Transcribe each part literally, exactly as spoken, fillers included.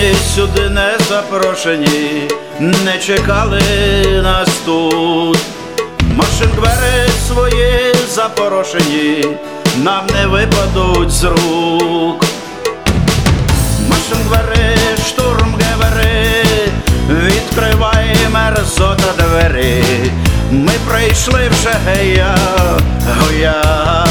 Запрошені сюди, не запрошені, не чекали нас тут. Машингвери свої запорошені, нам не випадуть з рук. Машингвери, штурмгевери, відкривай, мерзота, двері. Ми прийшли вже, гея, гоя.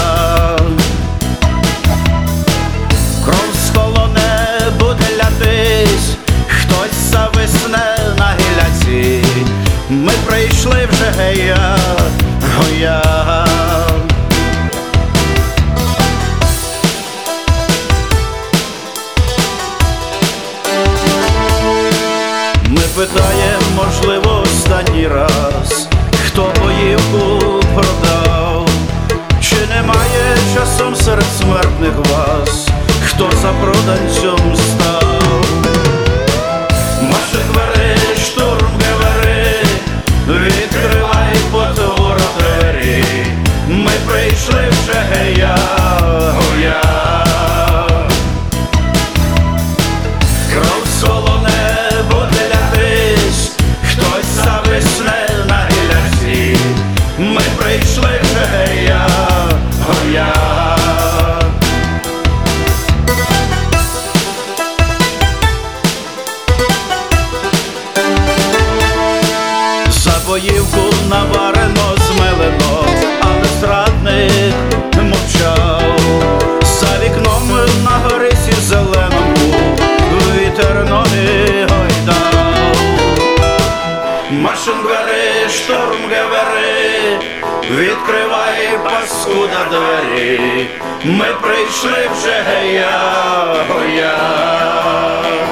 Кров з колони буде лятись, хтось зависне на гіляці. Ми прийшли вже, гея, гоя. Ми питаємо, можливо, останній раз, хто боївку продав, чи немає часом серед смертних вас, хто за проданцем став. Машингвери, штурмгевери, відкривай потвора двері. Ми прийшли вже, гея, гоя. Кров з колони буде лятись, хтось зависне на гіляці. Ми прийшли вже, гея, гоя. За боївку наварено, змелено, але зрадник мовчав. За вікном на горисі зеленому вітер ноги гойдав. Машингвери, штурмгевери, відкривай, паскуда, двері. Ми прийшли вже, гея, гоя.